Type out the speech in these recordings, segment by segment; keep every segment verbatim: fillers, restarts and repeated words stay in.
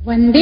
वंदे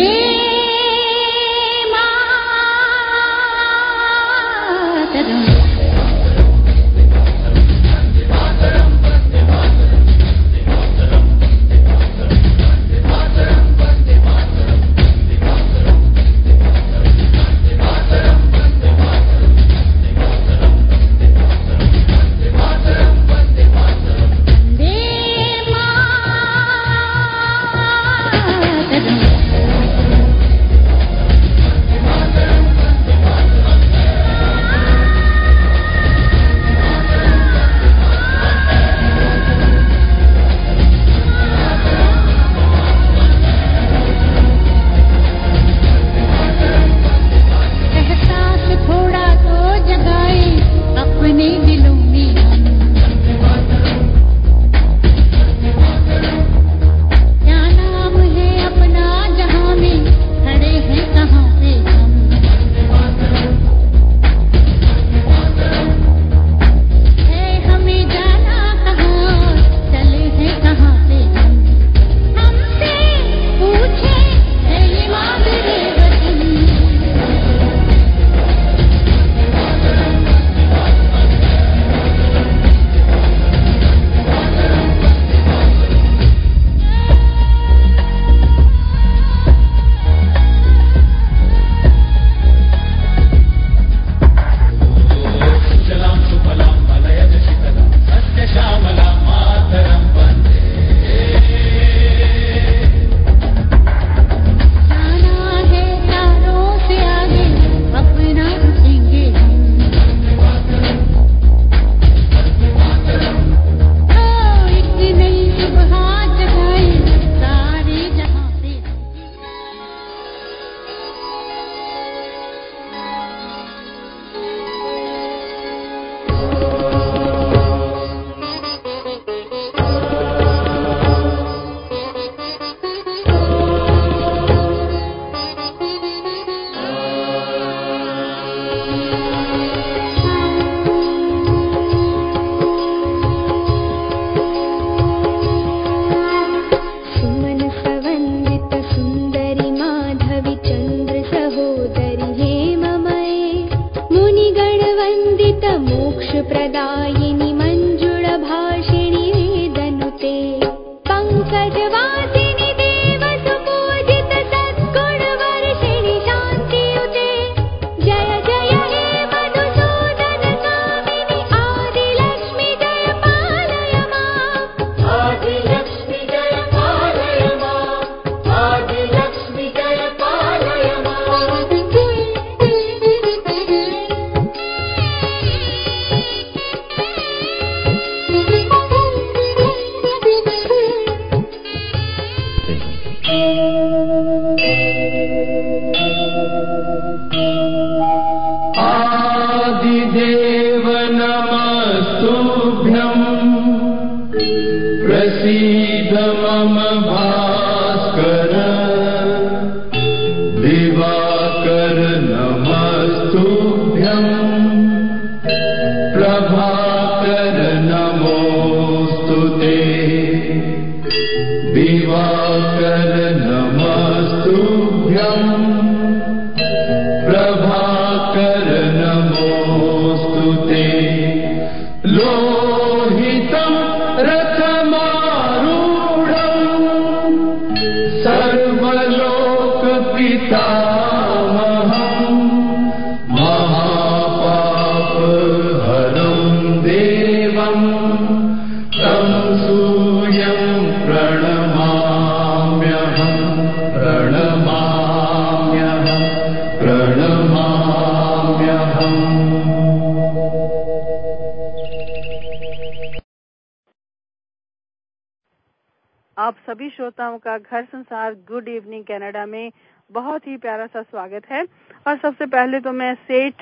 आप सभी श्रोताओं का घर संसार गुड इवनिंग कनाडा में बहुत ही प्यारा सा स्वागत है। और सबसे पहले तो मैं सेठ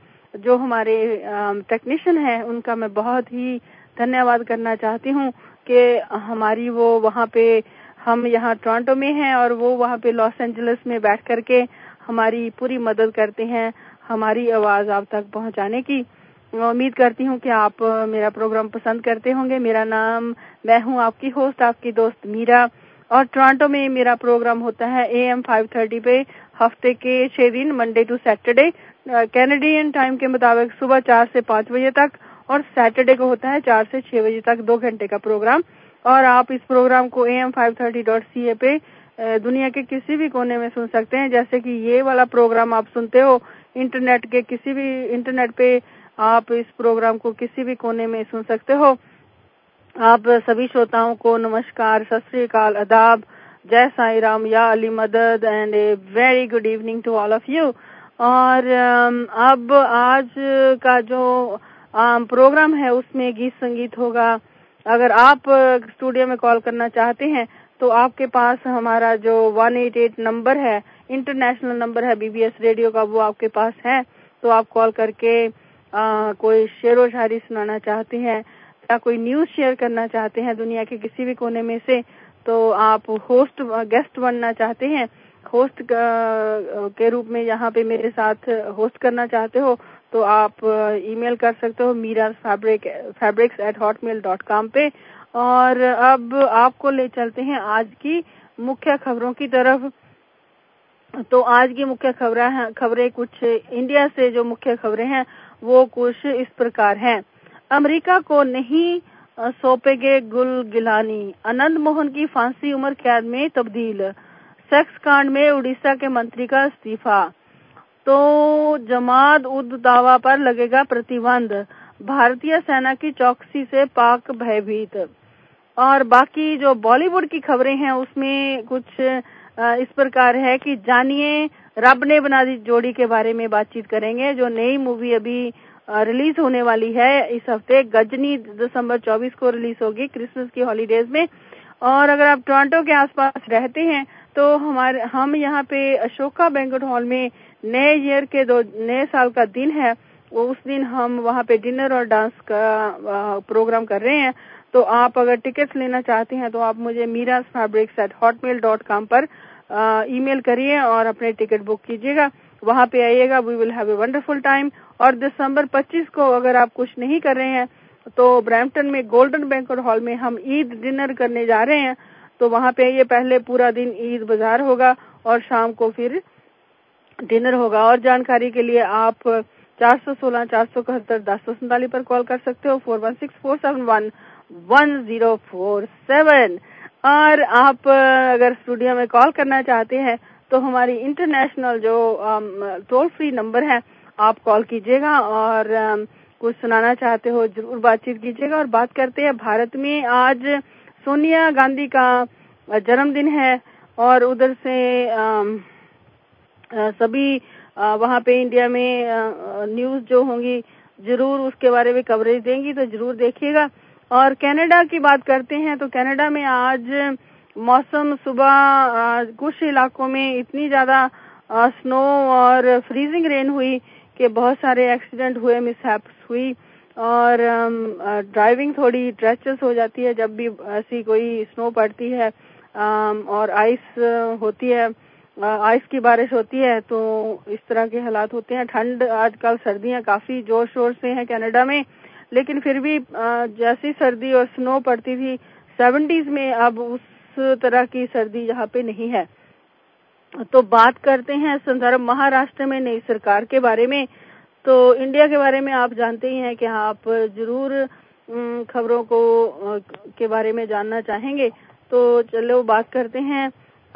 जो हमारे टेक्नीशियन हैं उनका मैं बहुत ही धन्यवाद करना चाहती हूँ कि हमारी वो वहाँ पे, हम यहाँ टोरंटो में हैं और वो वहाँ पे लॉस एंजलिस में बैठ करके हमारी पूरी मदद करते हैं हमारी आवाज़ आप तक पहुँचाने की। उम्मीद करती हूँ कि आप मेरा प्रोग्राम पसंद करते होंगे। मेरा नाम, मैं हूँ आपकी होस्ट, आपकी दोस्त मीरा, और टोरंटो में मेरा प्रोग्राम होता है ए एम फाइव थर्टी पे हफ्ते के छह दिन, Monday to Saturday, Canadian time के मुताबिक सुबह चार से पाँच बजे तक, और सैटरडे को होता है चार से छह बजे तक, दो घंटे का प्रोग्राम। और आप इस प्रोग्राम को A M five thirty dot C A पे दुनिया के किसी भी कोने में सुन सकते हैं। जैसे कि ये वाला प्रोग्राम आप सुनते हो इंटरनेट के किसी भी इंटरनेट पे, आप इस प्रोग्राम को किसी भी कोने में सुन सकते हो। आप सभी श्रोताओं को नमस्कार, सत श्री अकाल, आदाब, जय साई राम, या अली मदद, and a very good evening to all of you. और अब आज का जो प्रोग्राम है उसमें गीत संगीत होगा। अगर आप स्टूडियो में कॉल करना चाहते हैं तो आपके पास हमारा जो वन एट एट नंबर है, इंटरनेशनल नंबर है बीबीएस रेडियो का, वो आपके पास है। तो आप कॉल करके आ, कोई शेरो शायरी सुनाना चाहते हैं या कोई न्यूज शेयर करना चाहते हैं दुनिया के किसी भी कोने में से, तो आप होस्ट गेस्ट बनना चाहते हैं, होस्ट के रूप में यहाँ पे मेरे साथ होस्ट करना चाहते हो, तो आप ईमेल कर सकते हो Meera fabric fabrics at Hotmail dot com पे। और अब आपको ले चलते हैं आज की मुख्य खबरों की तरफ। तो आज की मुख्य खबरें खबरें कुछ इंडिया से जो मुख्य खबरें हैं वो कुछ इस प्रकार हैं। अमेरिका को नहीं सौंपेंगे गुल गिलानी, आनंद मोहन की फांसी उम्र कैद में तब्दील, सेक्स कांड में उड़ीसा के मंत्री का इस्तीफा, तो जमात उद दावा पर लगेगा प्रतिबंध, भारतीय सेना की चौकसी से पाक भयभीत। और बाकी जो बॉलीवुड की खबरें हैं उसमें कुछ इस प्रकार है कि जानिए रब ने बना दी जोड़ी के बारे में बातचीत करेंगे, जो नई मूवी अभी रिलीज होने वाली है इस हफ्ते। गजनी दिसंबर चौबीस को रिलीज होगी, क्रिसमस की हॉलीडेज में। और अगर आप टोरंटो के आसपास रहते हैं तो हमारे हम यहाँ पे अशोका बैंक्वेट हॉल में नए ईयर के दो नए साल का दिन है, वो उस दिन हम वहाँ पे डिनर और डांस का प्रोग्राम कर रहे हैं। तो आप अगर टिकट्स लेना चाहते हैं तो आप मुझे Meera fabrics at Hotmail dot com पर ईमेल करिए और अपने टिकट बुक कीजिएगा, वहाँ पे आइएगा। We will have a wonderful time. और दिसंबर पच्चीस को अगर आप कुछ नहीं कर रहे हैं तो ब्रैम्पटन में गोल्डन बैंक्वेट हॉल में हम ईद डिनर करने जा रहे हैं, तो वहाँ पे आइए। पहले पूरा दिन ईद बाजार होगा और शाम को फिर डिनर होगा। और जानकारी के लिए आप चार सौ सोलह चार सौ इकहत्तर दस सौ सैंतालीस पर कॉल कर सकते हो, four one six four seven one one zero four seven. और आप अगर स्टूडियो में कॉल करना चाहते हैं तो हमारी इंटरनेशनल जो टोल फ्री नंबर है आप कॉल कीजिएगा, और um, कुछ सुनाना चाहते हो जरूर बातचीत कीजिएगा। और बात करते हैं भारत में, आज सोनिया गांधी का जन्मदिन है और उधर से um, सभी वहाँ पे इंडिया में न्यूज जो होंगी जरूर उसके बारे में कवरेज देंगी, तो जरूर देखिएगा। और कनाडा की बात करते हैं तो कनाडा में आज मौसम सुबह कुछ इलाकों में इतनी ज्यादा स्नो और फ्रीजिंग रेन हुई कि बहुत सारे एक्सीडेंट हुए, मिसहैप्स हुई, और ड्राइविंग थोड़ी ट्रेचरस हो जाती है जब भी ऐसी कोई स्नो पड़ती है और आइस होती है, आइस की बारिश होती है, तो इस तरह के हालात होते हैं। ठंड आजकल सर्दियां काफी जोर शोर से हैं कनाडा में, लेकिन फिर भी जैसी सर्दी और स्नो पड़ती थी सेवेंटीज में, अब उस तरह की सर्दी यहाँ पे नहीं है। तो बात करते हैं संदर्भ महाराष्ट्र में नई सरकार के बारे में। तो इंडिया के बारे में आप जानते ही हैं कि आप जरूर खबरों को के बारे में जानना चाहेंगे, तो चलो बात करते हैं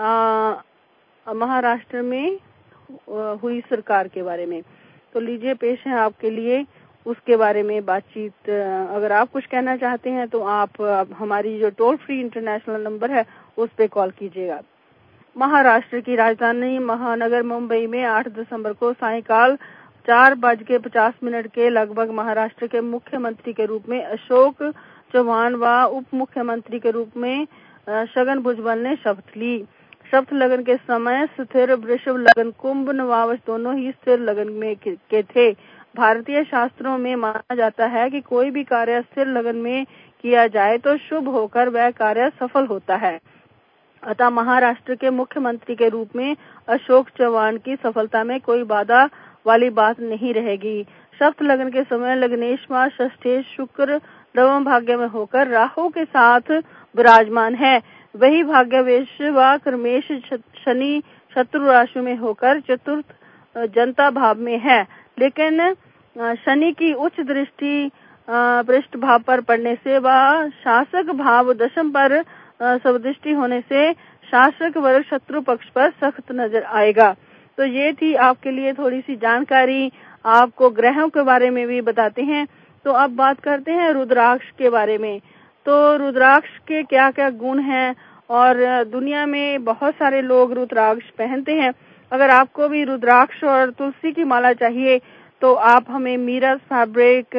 आ, महाराष्ट्र में हुई सरकार के बारे में। तो लीजिए पेश है आपके लिए उसके बारे में बातचीत। अगर आप कुछ कहना चाहते हैं तो आप हमारी जो टोल फ्री इंटरनेशनल नंबर है उस पे कॉल कीजिएगा। महाराष्ट्र की राजधानी महानगर मुंबई में आठ दिसंबर को सायंकाल चार बज के पचास मिनट के लगभग महाराष्ट्र के मुख्यमंत्री के रूप में अशोक चौहान व उप मुख्यमंत्री के रूप में छगन भुजबल ने शपथ ली। शपथ लगन के समय स्थिर वृषभ लगन कुंभ नवावश दोनों ही स्थिर लगन में के थे। भारतीय शास्त्रों में माना जाता है कि कोई भी कार्य स्थिर लगन में किया जाए तो शुभ होकर वह कार्य सफल होता है। अतः महाराष्ट्र के मुख्यमंत्री के रूप में अशोक चौहान की सफलता में कोई बाधा वाली बात नहीं रहेगी। शपथ लगन के समय लग्नेश मास षष्ठेश शुक्र नवम भाग्य में होकर राहु के साथ विराजमान है। वही भाग्यवेश व कर्मेश शनि शत्रु राशि में होकर चतुर्थ जनता भाव में है, लेकिन शनि की उच्च दृष्टि पृष्ठ भाव पर पड़ने से व शासक भाव दशम पर स्वदृष्टि होने से शासक वर्ग शत्रु पक्ष पर सख्त नजर आएगा। तो ये थी आपके लिए थोड़ी सी जानकारी, आपको ग्रहों के बारे में भी बताते हैं। तो अब बात करते हैं रुद्राक्ष के बारे में। तो रुद्राक्ष के क्या क्या गुण हैं, और दुनिया में बहुत सारे लोग रुद्राक्ष पहनते हैं। अगर आपको भी रुद्राक्ष और तुलसी की माला चाहिए तो आप हमें Meeraj fabric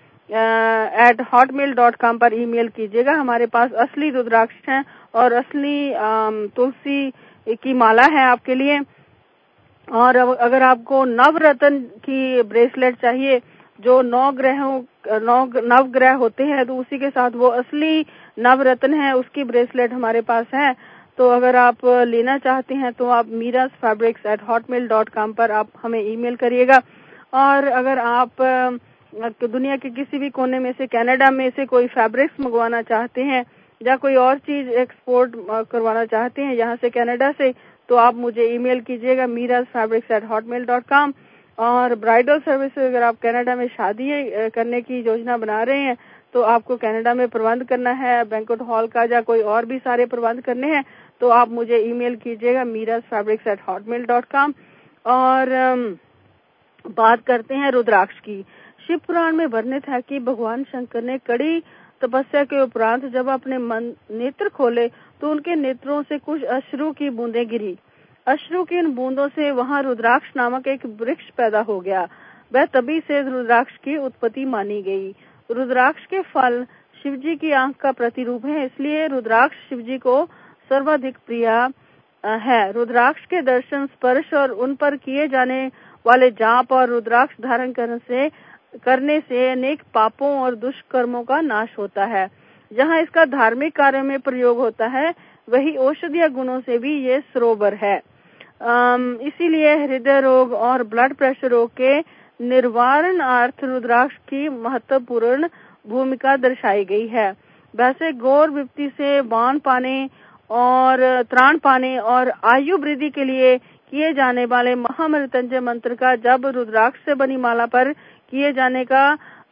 at Hotmail dot com पर ईमेल कीजिएगा। हमारे पास असली रुद्राक्ष हैं और असली तुलसी की माला है आपके लिए। और अगर आपको नवरत्न की ब्रेसलेट चाहिए, जो नौ ग्रहों नौ नव ग्रह होते हैं, तो उसी के साथ वो असली नवरत्न है, उसकी ब्रेसलेट हमारे पास है। तो अगर आप लेना चाहते हैं तो आप Meeraj fabrics at Hotmail dot com पर आप हमें ईमेल करिएगा। और अगर आप दुनिया के किसी भी कोने में से, कनाडा में से कोई फैब्रिक्स मंगवाना चाहते हैं या कोई और चीज एक्सपोर्ट करवाना चाहते हैं यहाँ से कनाडा से, तो आप मुझे ईमेल कीजिएगा Meeraj fabrics at Hotmail dot com. और ब्राइडल सर्विसेज, अगर आप कनाडा में शादी करने की योजना बना रहे हैं तो आपको कनाडा में प्रबंध करना है, बैंक्वेट हॉल का या कोई और भी सारे प्रबंध करने हैं, तो आप मुझे ईमेल कीजिएगा Meeraj fabrics at Hotmail dot com. और बात करते हैं रुद्राक्ष की। शिव पुराण में वर्णित है कि भगवान शंकर ने कड़ी तपस्या के उपरांत जब अपने मन नेत्र खोले तो उनके नेत्रों से कुछ अश्रु की बूंदें गिरी। अश्रु की इन बूंदों से वहां रुद्राक्ष नामक एक वृक्ष पैदा हो गया। वह तभी से रुद्राक्ष की उत्पत्ति मानी गई। रुद्राक्ष के फल शिवजी की आंख का प्रतिरूप है, इसलिए रुद्राक्ष शिवजी को सर्वाधिक प्रिय है। रुद्राक्ष के दर्शन, स्पर्श और उन पर किए जाने वाले जाप और रुद्राक्ष धारण करने से करने से अनेक पापों और दुष्कर्मों का नाश होता है। जहाँ इसका धार्मिक कार्य में प्रयोग होता है, वही औषधीय गुणों से भी ये सरोवर है। इसीलिए हृदय रोग और ब्लड प्रेशर रोग के निवारणार्थ रुद्राक्ष की महत्वपूर्ण भूमिका दर्शाई गई है। वैसे गौर विपत्ति से बाण पाने और त्राण पाने और आयु वृद्धि के लिए किए जाने वाले महामृत्युंजय मंत्र का जब रुद्राक्ष से बनी माला पर किए जाने का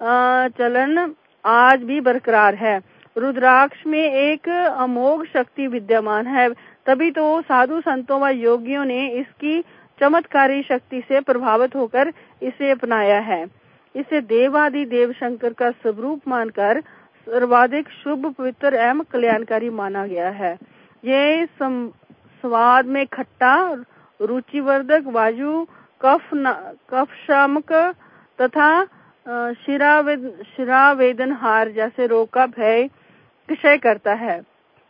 चलन आज भी बरकरार है। रुद्राक्ष में एक अमोघ शक्ति विद्यमान है, तभी तो साधु संतों व योगियों ने इसकी चमत्कारी शक्ति से प्रभावित होकर इसे अपनाया है। इसे देवादि देव शंकर का स्वरूप मानकर सर्वाधिक शुभ, पवित्र एवं कल्याणकारी माना गया है। ये स्वाद में खट्टा, रुचिवर्धक, वायु कफ कफ शामक तथा शिरावेद शिरावेदनहार जैसे रोग का भय क्षय करता है।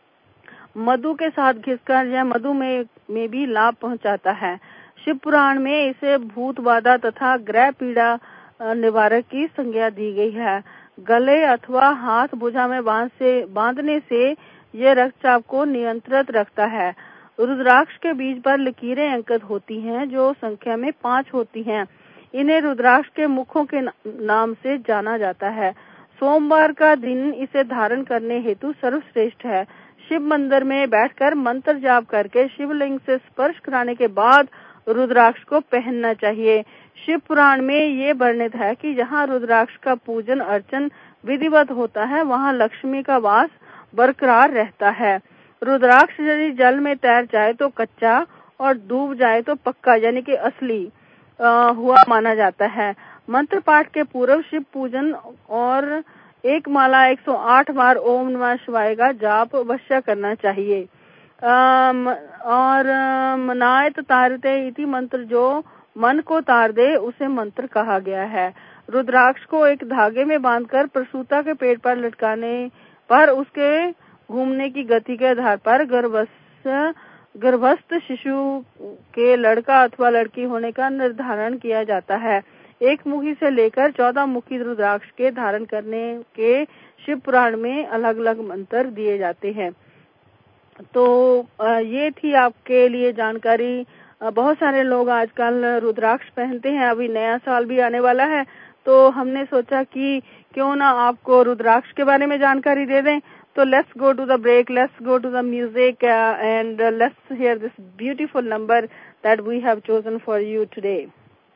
मधु के साथ घिसकर यह मधु में, में भी लाभ पहुंचाता है। शिव पुराण में इसे भूत बाधा तथा ग्रह पीड़ा निवारक की संज्ञा दी गई है। गले अथवा हाथ भुजा में बांध से बांधने से यह रक्तचाप को नियंत्रित रखता है। रुद्राक्ष के बीज पर लकीरें अंकित होती हैं, जो संख्या में पांच होती हैं। इन्हें रुद्राक्ष के मुखों के नाम से जाना जाता है। सोमवार का दिन इसे धारण करने हेतु सर्वश्रेष्ठ है। शिव मंदिर में बैठकर मंत्र जाप करके शिवलिंग से स्पर्श कराने के बाद रुद्राक्ष को पहनना चाहिए। शिव पुराण में ये वर्णित है कि जहाँ रुद्राक्ष का पूजन अर्चन विधिवत होता है, वहाँ लक्ष्मी का वास बरकरार रहता है। रुद्राक्ष यदि जल में तैर जाए तो कच्चा और डूब जाए तो पक्का, यानी कि असली आ, हुआ माना जाता है। मंत्र पाठ के पूर्व शिव पूजन और एक माला एक सौ आठ बार ओम नमः शिवाय का जाप अवश्य करना चाहिए। आम, और मनायत तारते इति मंत्र, जो मन को तार दे उसे मंत्र कहा गया है। रुद्राक्ष को एक धागे में बांधकर प्रसूता के पेट पर लटकाने पर उसके घूमने की गति के आधार पर गर्भस्थ गर्भस्थ शिशु के लड़का अथवा लड़की होने का निर्धारण किया जाता है। एक मुखी से लेकर चौदह मुखी रुद्राक्ष के धारण करने के शिव पुराण में अलग अलग मंत्र दिए जाते हैं। तो ये थी आपके लिए जानकारी। बहुत सारे लोग आजकल रुद्राक्ष पहनते हैं। अभी नया साल भी आने वाला है, तो हमने सोचा कि क्यों ना आपको रुद्राक्ष के बारे में जानकारी दे दें। So let's go to the break, let's go to the music, uh, and uh, let's hear this beautiful number that we have chosen for you today.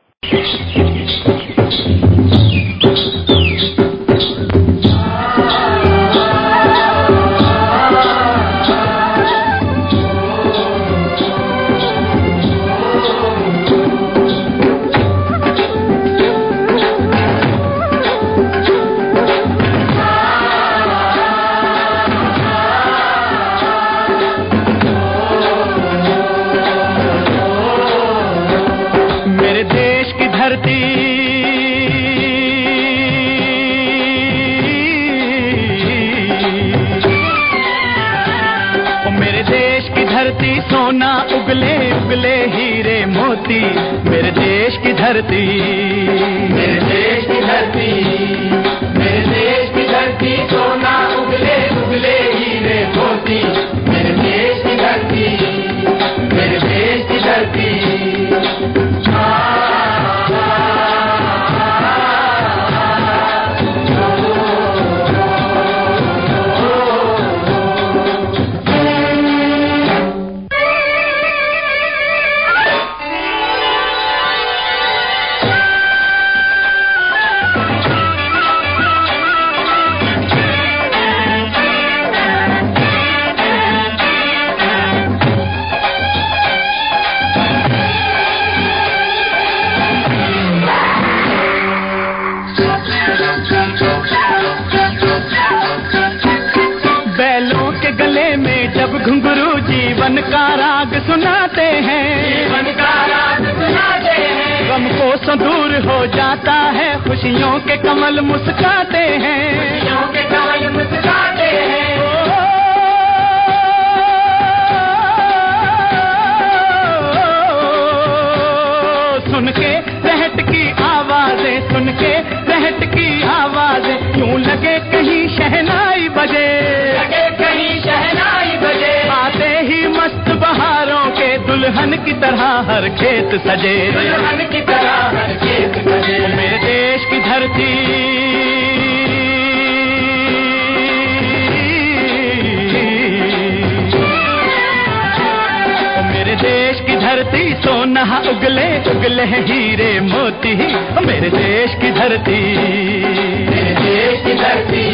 सोना उगले उगले हीरे मोती, मेरे देश की धरती, मेरे देश की धरती, मेरे देश की धरती, सोना उगले उगले हीरे मोती, मेरे देश की धरती, मेरे देश की धरती। घुंघरू जीवन का राग सुनाते हैं, जीवन का राग सुनाते हैं, गम को संदूर हो जाता है, खुशियों के कमल मुस्काते हैं, खुशियों के कमल मुस्काते हैं। सुन के रहट की आवाजें, सुन के रहट की आवाजें, यूं लगे कहीं शहनाई बजे, लगे कहीं शहनाई बजे, आते ही मस्त बहारों के दुल्हन की तरह हर खेत सजे, दुल्हन की तरह हर खेत सजे। मेरे देश की धरती, मेरे देश की धरती, सोना उगले उगले हीरे मोती, मेरे देश की धरती, मेरे देश की धरती।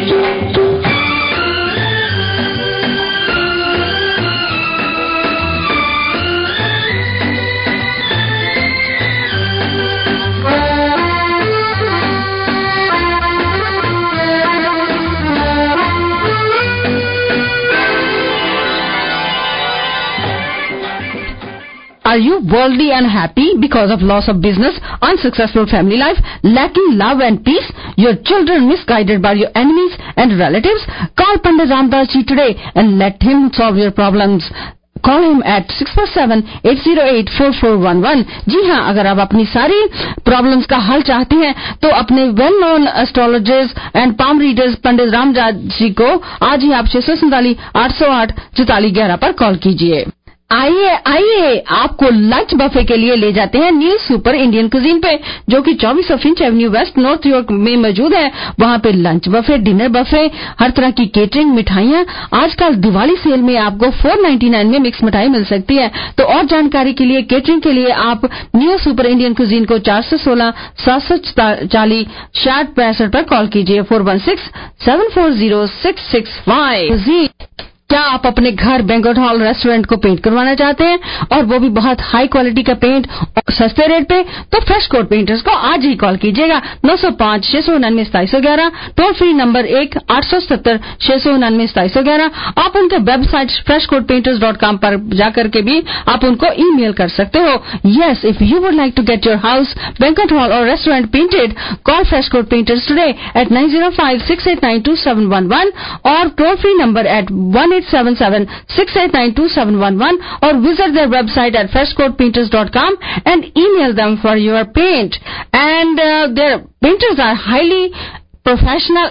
Are you worldly unhappy because of loss of business, unsuccessful family life, lacking love and peace, your children misguided by your enemies and relatives? Call Pandit Ramdas ji today and let him solve your problems. Call him at six four seven, eight zero eight, four four one one. जी हाँ, अगर आप अपनी सारी problems का हल चाहते हैं तो अपने well known astrologers and palm readers Pandit Ramdas ji को आज ही आप छह सौ सैंतालीस आठ सौ आठ चौतालीस ग्यारह पर कॉल कीजिए। आइए आइए, आपको लंच बफे के लिए ले जाते हैं न्यू सुपर इंडियन कुजीन पे, जो कि चौबीस Finch Avenue West North York में मौजूद है। वहाँ पे लंच बफे, डिनर बफे, हर तरह की केटरिंग, मिठाइयाँ। आजकल दिवाली सेल में आपको चार सौ निन्यानवे में मिक्स मिठाई मिल सकती है। तो और जानकारी के लिए, केटरिंग के लिए आप न्यू सुपर इंडियन कुजीन को चार सौ सोलह सात सौ चालीस साठ पैंसठ पर कॉल कीजिए। Four one six seven four zero six six five. क्या आप अपने घर, बैंक्वेट हॉल, रेस्टोरेंट को पेंट करवाना चाहते हैं और वो भी बहुत हाई क्वालिटी का पेंट और सस्ते रेट पे? तो फ्रेश कोट पेंटर्स को आज ही कॉल कीजिएगा। नौ सौ पाँच छह सौ उन्यानवे सताईस सौ ग्यारह, टोल फ्री नंबर एक आठ सौ सत्तर छह सौ उन्यानवे सताईस सौ ग्यारह। आप उनके website Fresh Coat Painters dot com पर जाकर के भी आप उनको ईमेल कर सकते हो। Yes, if you would like to get your house, banquet hall और restaurant painted, call Fresh Coat Painters today at nine zero five six eight nine two seven one one और toll free number at one eight seven seven six eight nine two seven one one or visit their website at fresh coat painters dot com and email them for your paint. And uh, their painters are highly professional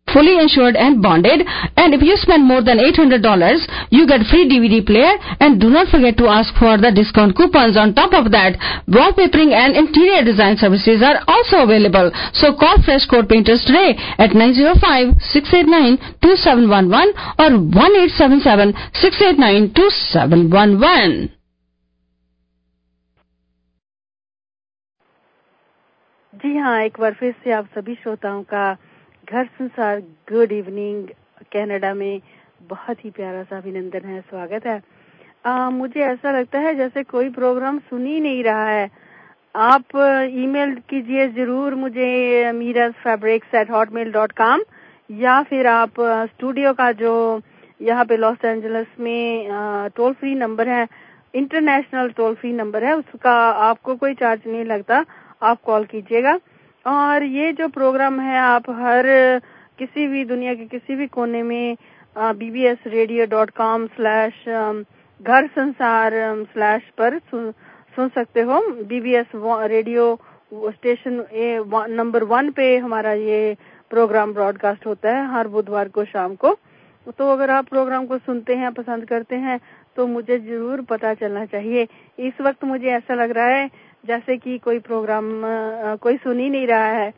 fully insured and bonded, and if you spend more than eight hundred dollars, you get free D V D player, and do not forget to ask for the discount coupons. On top of that, wallpapering and interior design services are also available. So call Fresh Coat Painters today at nine zero five, six eight nine, two seven one one or one eight seven seven, six eight nine, two seven one one. जी हाँ, एक बार फिर से आप सभी श्रोताओं का घर संसार गुड इवनिंग कनाडा में बहुत ही प्यारा सा अभिनंदन है, स्वागत है। आ, मुझे ऐसा लगता है जैसे कोई प्रोग्राम सुन ही नहीं रहा है। आप ईमेल कीजिए जरूर मुझे Meeraj fabrics at Hotmail dot com, या फिर आप स्टूडियो का जो यहाँ पे लॉस एंजलिस में टोल फ्री नंबर है, इंटरनेशनल टोल फ्री नंबर है, उसका आपको कोई चार्ज नहीं लगता, आप कॉल कीजिएगा। और ये जो प्रोग्राम है आप हर किसी भी दुनिया के किसी भी कोने में B B S radio dot com slash Ghar Sansar slash पर सुन, सुन सकते हो। B B S radio station number one पे हमारा ये प्रोग्राम ब्रॉडकास्ट होता है हर बुधवार को शाम को। तो अगर आप प्रोग्राम को सुनते हैं, पसंद करते हैं, तो मुझे जरूर पता चलना चाहिए। इस वक्त मुझे ऐसा लग रहा है जैसे कि कोई प्रोग्राम कोई सुन ही नहीं रहा है,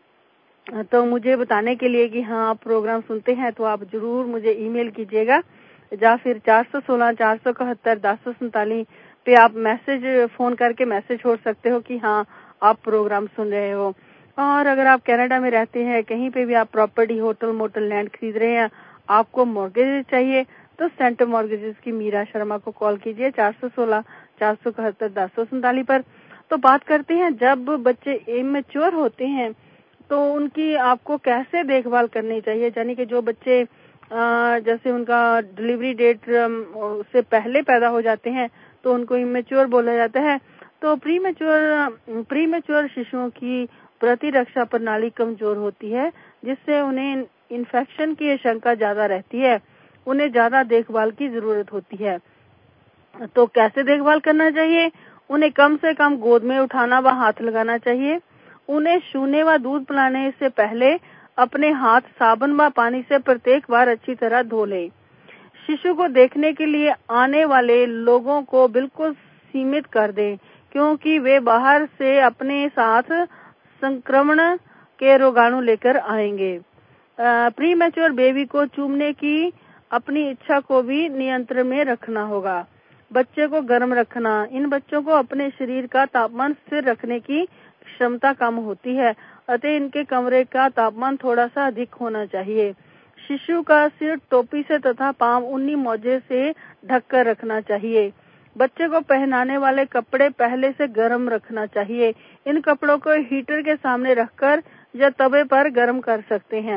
तो मुझे बताने के लिए कि हाँ आप प्रोग्राम सुनते हैं तो आप जरूर मुझे ईमेल कीजिएगा, या फिर चार सौ सोलह चार सौ इकहत्तर दस सौ सैंतालीस पे आप मैसेज फोन करके मैसेज छोड़ सकते हो कि हाँ आप प्रोग्राम सुन रहे हो। और अगर आप कनाडा में रहते हैं, कहीं पे भी आप प्रॉपर्टी, होटल, मोटल, लैंड खरीद रहे हैं, आपको मॉर्गेज चाहिए, तो सेंटर मॉर्गेजेस की मीरा शर्मा को कॉल कीजिए चार सौ सोलह चार सौ इकहत्तर दस सौ सैंतालीस पर। तो बात करते हैं, जब बच्चे इमेच्योर होते हैं तो उनकी आपको कैसे देखभाल करनी चाहिए। यानी कि जो बच्चे जैसे उनका डिलीवरी डेट से पहले पैदा हो जाते हैं तो उनको इमेच्योर बोला जाता है। तो प्री मैच्योर प्री मैच्योर शिशुओं की प्रतिरक्षा प्रणाली कमजोर होती है, जिससे उन्हें इन्फेक्शन की आशंका ज्यादा रहती है, उन्हें ज्यादा देखभाल की जरूरत होती है। तो कैसे देखभाल करना चाहिए? उन्हें कम से कम गोद में उठाना व हाथ लगाना चाहिए। उन्हें छूने व दूध पिलाने से पहले अपने हाथ साबुन व पानी से प्रत्येक बार अच्छी तरह धो लें। शिशु को देखने के लिए आने वाले लोगों को बिल्कुल सीमित कर दें, क्योंकि वे बाहर से अपने साथ संक्रमण के रोगाणु लेकर आएंगे। प्री मैच्योर बेबी को चूमने की अपनी इच्छा को भी नियंत्रण में रखना होगा। बच्चे को गर्म रखना, इन बच्चों को अपने शरीर का तापमान स्थिर रखने की क्षमता कम होती है, अतः इनके कमरे का तापमान थोड़ा सा अधिक होना चाहिए। शिशु का सिर टोपी से तथा पांव ऊनी मोजे से ढककर रखना चाहिए। बच्चे को पहनाने वाले कपड़े पहले से गर्म रखना चाहिए। इन कपड़ों को हीटर के सामने रखकर या तवे पर गर्म कर सकते हैं।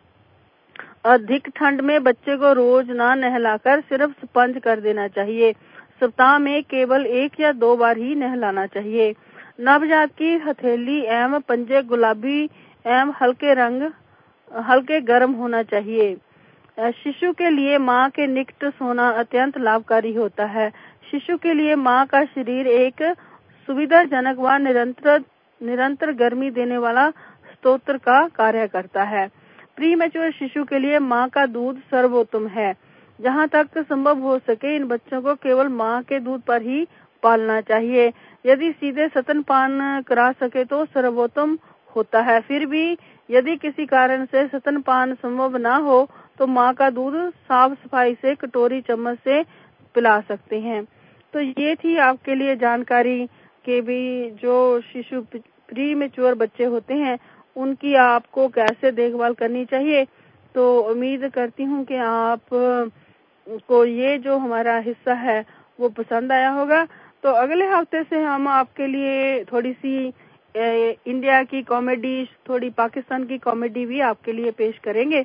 अधिक ठंड में बच्चे को रोज ना नहलाकर सिर्फ स्पंज कर देना चाहिए। सप्ताह में केवल एक या दो बार ही नहलाना चाहिए। नवजात की हथेली एवं पंजे गुलाबी एवं हल्के रंग हल्के गर्म होना चाहिए। शिशु के लिए मां के निकट सोना अत्यंत लाभकारी होता है। शिशु के लिए मां का शरीर एक सुविधाजनक व निरंतर निरंतर गर्मी देने वाला स्रोत का कार्य करता है। प्री मैच्योर शिशु के लिए मां का दूध सर्वोत्तम है। जहां तक संभव हो सके इन बच्चों को केवल मां के दूध पर ही पालना चाहिए। यदि सीधे स्तनपान करा सके तो सर्वोत्तम होता है। फिर भी यदि किसी कारण से स्तनपान संभव ना हो तो मां का दूध साफ सफाई से कटोरी चम्मच से पिला सकते हैं। तो ये थी आपके लिए जानकारी कि भी जो शिशु प्री मैच्योर बच्चे होते हैं उनकी आपको कैसे देखभाल करनी चाहिए। तो उम्मीद करती हूँ कि आप को ये जो हमारा हिस्सा है वो पसंद आया होगा। तो अगले हफ्ते से हम आपके लिए थोड़ी सी ए, इंडिया की कॉमेडी, थोड़ी पाकिस्तान की कॉमेडी भी आपके लिए पेश करेंगे।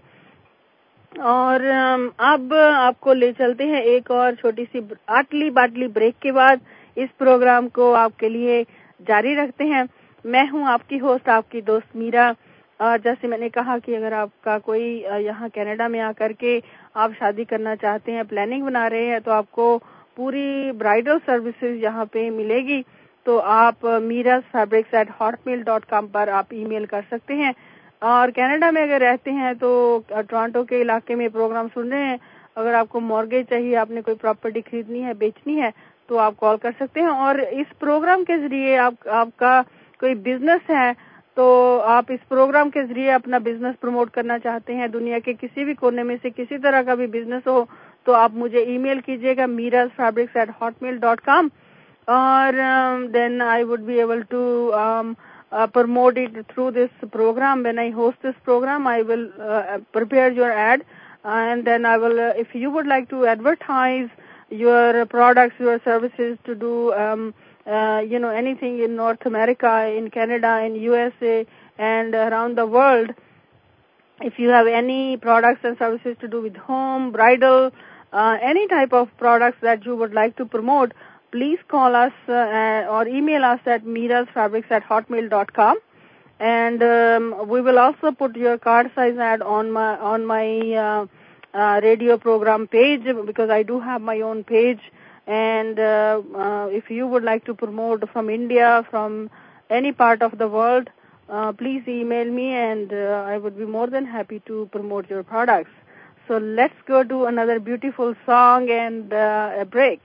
और अब आपको ले चलते हैं एक और छोटी सी आटली बाटली ब्रेक के बाद इस प्रोग्राम को आपके लिए जारी रखते हैं। मैं हूं आपकी होस्ट, आपकी दोस्त मीरा। और जैसे मैंने कहा कि अगर आपका कोई यहाँ कनाडा में आकर के आप शादी करना चाहते हैं, प्लानिंग बना रहे हैं, तो आपको पूरी ब्राइडल सर्विसेज यहाँ पे मिलेगी। तो आप Meeraj fabrics at Hotmail dot com पर आप ईमेल कर सकते हैं। और कनाडा में अगर रहते हैं तो टोरंटो के इलाके में प्रोग्राम सुन रहे हैं, अगर आपको मॉर्गेज चाहिए, आपने कोई प्रॉपर्टी खरीदनी है, बेचनी है, तो आप कॉल कर सकते हैं। और इस प्रोग्राम के जरिए आप आपका कोई बिजनेस है तो आप इस प्रोग्राम के जरिए अपना बिजनेस प्रमोट करना चाहते हैं, दुनिया के किसी भी कोने में से किसी तरह का भी बिजनेस हो, तो आप मुझे ईमेल कीजिएगा Meeraj fabrics at Hotmail dot com और then I would be able to Uh, promote it through this program. When I host this program, I will uh, prepare your ad, uh, and then I will, uh, if you would like to advertise your products, your services to do, um, uh, you know, anything in North America, in Canada, in U S A, and around the world, if you have any products and services to do with home, bridal, uh, any type of products that you would like to promote, please call us uh, or email us at meerasfabrics at hotmail dot com, and um, we will also put your card size ad on my on my uh, uh, radio program page, because I do have my own page. And uh, uh, if you would like to promote from India, from any part of the world, uh, please email me, and uh, I would be more than happy to promote your products. So let's go to another beautiful song and uh, a break.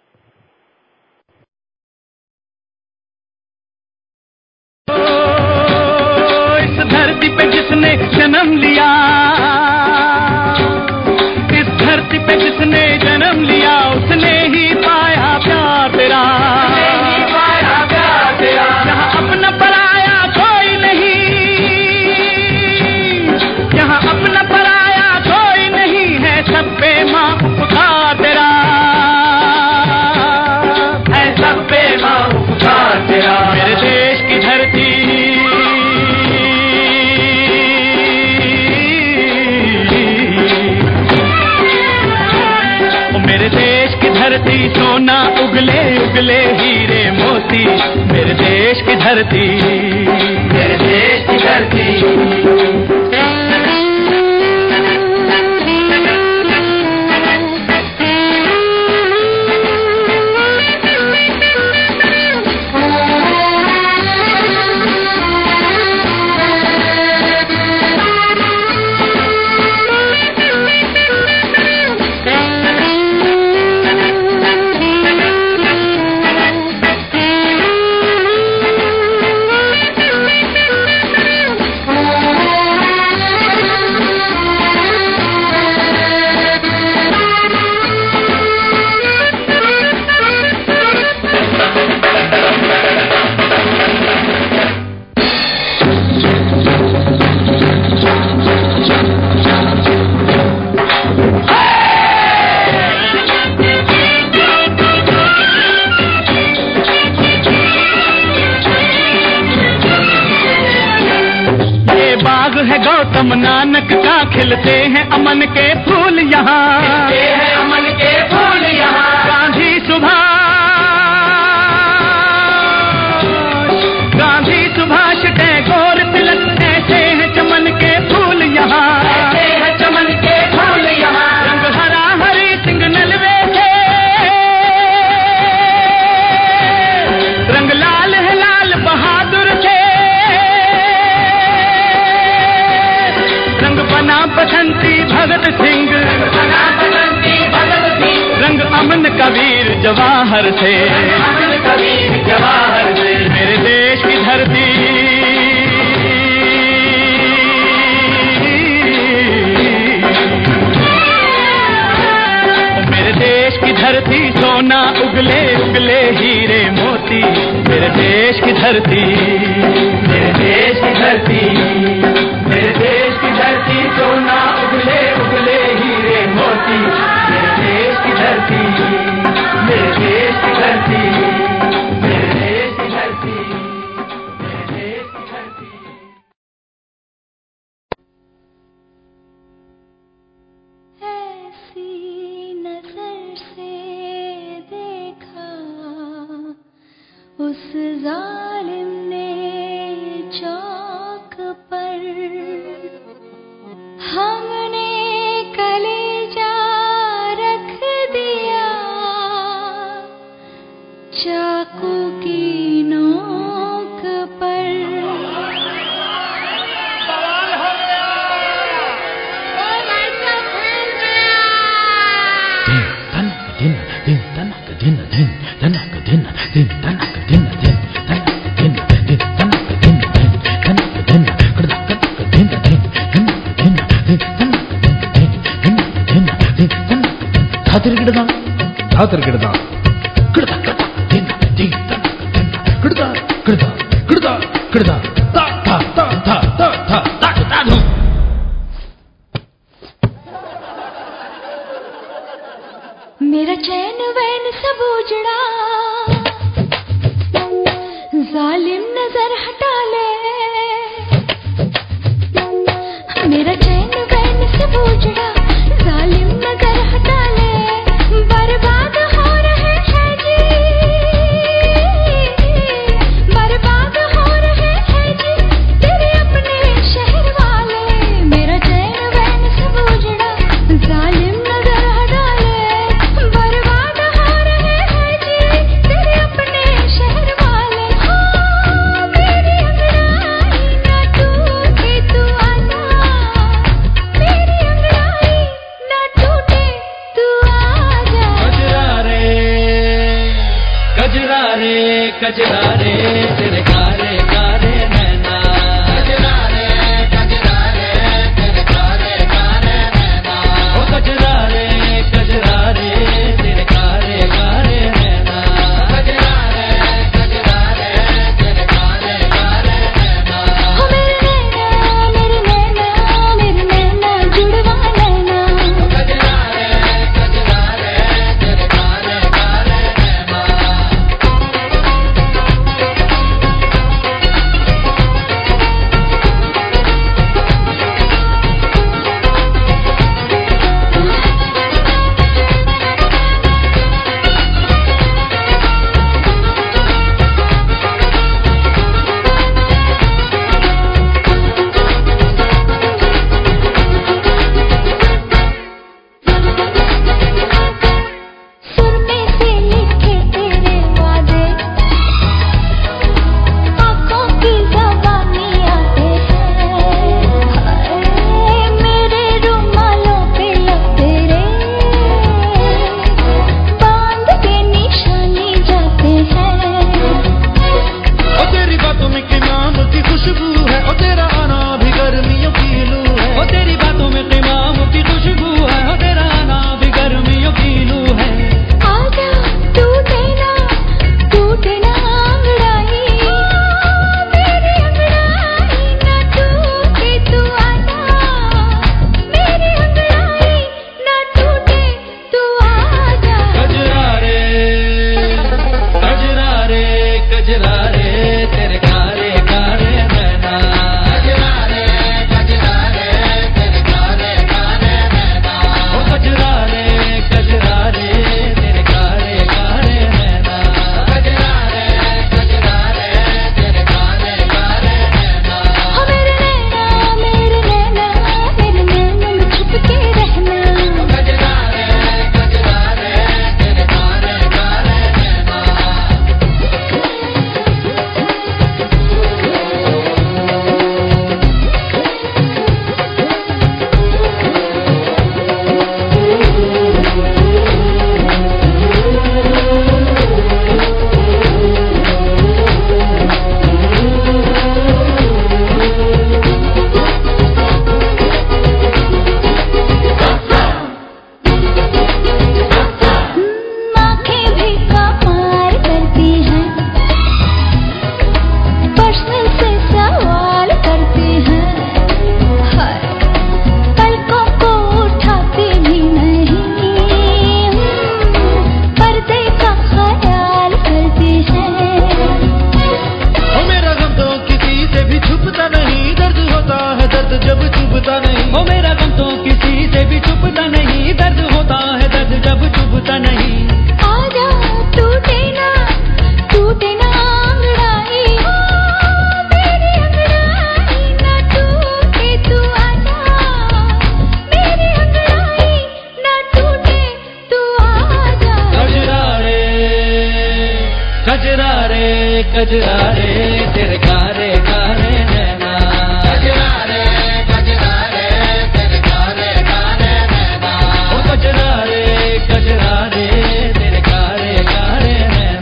इस धरती पे जिसने जन्म लिया, इस धरती पे जिसने जन्म लिया, उसने ही पाया प्यार तेरा, पाया प्यार तेरा। यहाँ अपना पराया कोई नहीं, यहाँ अपना पराया कोई नहीं है, सब पे माँ उपकार तेरा है, सब पे माँ उपकार तेरा। मेरे देश की धरती, मेरे देश की धरती, सोना उगले उगले हीरे मोती, मेरे देश की धरती, मेरे देश की धरती। गौतम नानक का, खिलते हैं अमन के फूल यहाँ, खिलते हैं अमन के फूल यहाँ। गांधी सुभाष, गांधी सुभाष टैगोर तिलक, ऐसे हैं चमन के फूल यहाँ, ऐसे हैं चमन के फूल यहाँ। रंग हरा हरी सिंह नलवे थे, रंग लाल है लाल बहादुर थे, बना बसंती भगत सिंह, बना बसंती भगत सिंह। रंग अमन कबीर जवाहर से, अमन कबीर जवाहर से। मेरे देश की धरती, मेरे देश की धरती, सोना उगले उगले हीरे मोती, मेरे देश की धरती, मेरे देश की धरती, मेरे देश की धरती, सोना उगले उगले हीरे मोती, मेरे देश की धरती, मेरे देश की धरती, मेरे देश की धरती, मेरे देश की धरती। ऐसी नजर से देखा उस जालिम ने चौक पर, हमने कलेजा रख दिया चाकू की नोक पर। तनक दिन दिन तनक दिन दिन तनक दिन दिन तनक दिन दिन तनक दिन कृदा तनक दिन दिन तनक दिन दिन तनक दिन दिन तनक दिन दिन धातर गिड़दा धातर गिड़दा कृदा कृदा दिन दिन तनक दिन कृदा कृदा कृदा कृदा ता ता ता ता ता ता ता ता धूम। मेरा चैन वैन सब उजड़ा, जालिम नजर हटा ले। मेरा चैन वैन सब उजड़ा, जालिम नजर हटा ले। बर्बाद हो रहे हैं जी, बर्बाद हो रहे हैं जी तेरे अपने शहर वाले। मेरा चैन वैन सब उजड़ा, जालिम नजर हटा ले। बर्बाद हो रहे हैं जी तेरे अपने शहर वाले। हाँ मेरी अंगड़ाई ना टूटे तू आजा, मेरी अंगड़ाई ना टूटे तू आजा। कजरा रे कजरा रे कजरा रे तेरे कारे कारे नैना। कजरा रे कजरा रे तेरे कारे कारे नैना। ओ कजरा रे कजरा रे तेरे कारे कारे नैना। कजरा रे कजरा रे तेरे कारे कारे नैना। हो मेरे नैना मेरे नैना मेरे नैना जुड़वा नैना। कजरा रे कजरा रे तेरे कारे कारे नैना। सुरमे से लिखे तेरे वादे, आँखों की ज़बानी आते हैं। हाय मेरे रुमालों पे लब तेरे, बांध के निशानी जाते हैं। ओ तेरी बातों में क़िमाम की खुशबू है, ओ तेरा आना भी गर्मियों की लू है। ओ तेरी बातों में क़िमाम की खुशबू है, ओ तेरा आना भी गर्मियों की लू है। आजा टूटे ना टूटे ना अंगड़ाई, मेरी अंगड़ाई ना टूटे तू आजा, मेरी अंगड़ाई ना टूटे तू आजा। कजरा रे कजरा रे कजरा रे तेरे कारे कारे नैना। कजरा रे कजरा रे तेरे कारे कारे नैना। ओ कजरा रे कजरा रे तेरे कारे कारे नैना। कजरा रे कजरा रे तेरे कारे कारे नैना। हो मेरे नैना मेरे नैना मेरे नैना में छुप के रहना। कजरा रे कजरा रे तेरे कारे कारे नैना। आँखें भी कमाल करती हैं, प्रश्न से सवाल करती हैं। हाय पलकों को उठाती भी नहीं, पर्दे का ख्याल करती हैं। ओ मेरा गम तो किसी से भी छुपता नहीं, दर्द होता है दर्द जब चुभता नहीं। ओ मेरा गम तो किसी से भी छुपता नहीं, दर्द होता है दर्द जब चुभता नहीं। आजा टूटे ना टूटे ना अंगड़ाई, मेरी अंगड़ाई ना टूटे तू आजा, मेरी अंगड़ाई ना टूटे तू आजा। कजरा रे कजरा रे कजरा रे तेरे कारे कारे नैना। कजरा रे कजरा रे तेरे कारे कारे नैना। ओ कजरा रे कजरा रे तेरे कारे कारे नैना।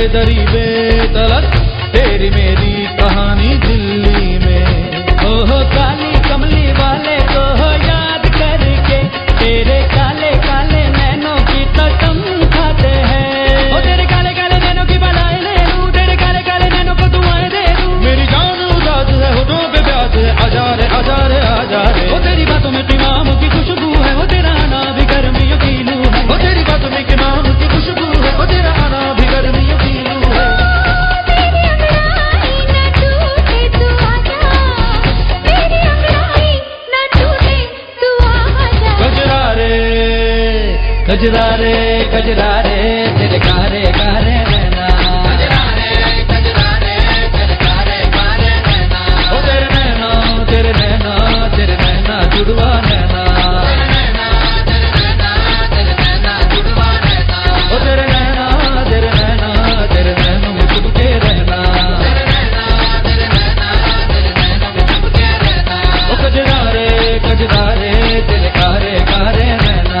दरी बेतलत तेरी मेरी कहानी दिल्ली में। ओहो काली कमली वाले को याद करके तेरे काले काले नैनों की कसम खाते हैं। ओ तेरे काले काले नैनों की बलाएं ले लूं, तेरे काले काले नैनों को दुआएं दे दूं। मेरी जान उदास है होठों पे प्यास है, आजा रे आजा रे आजा रे। ओ तेरी बातों में इमाम की खुशबू है, ओ तेरा आना भी गर्मियों की लू है। ओ तेरी बातों में इमाम की खुशबू है, ओ तेरा आना भी गर्मियों की लू है। गजरा रे गजरा रे गजरा रे तेरे कारे कारे नैना। गजरा रे गजरा रे तेरे कारे कारे नैना। ओ तेरे नैना तेरे नैना तेरे नैना जुड़वा नैना। तेरे नैना तेरे नैना तेरे नैना जुड़वा नैना। ओ तेरे नैना तेरे नैना तेरे नैनों में चुपके रहना। तेरे नैना तेरे नैना तेरे नैनों में चुपके रहना। ओ गजरा रे गजरा रे तेरे कारे कारे नैना।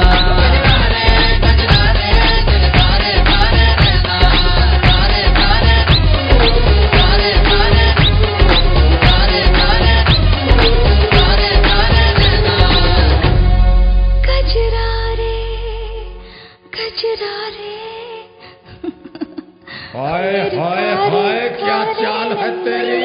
हाय हाय हाय क्या चाल है तेरी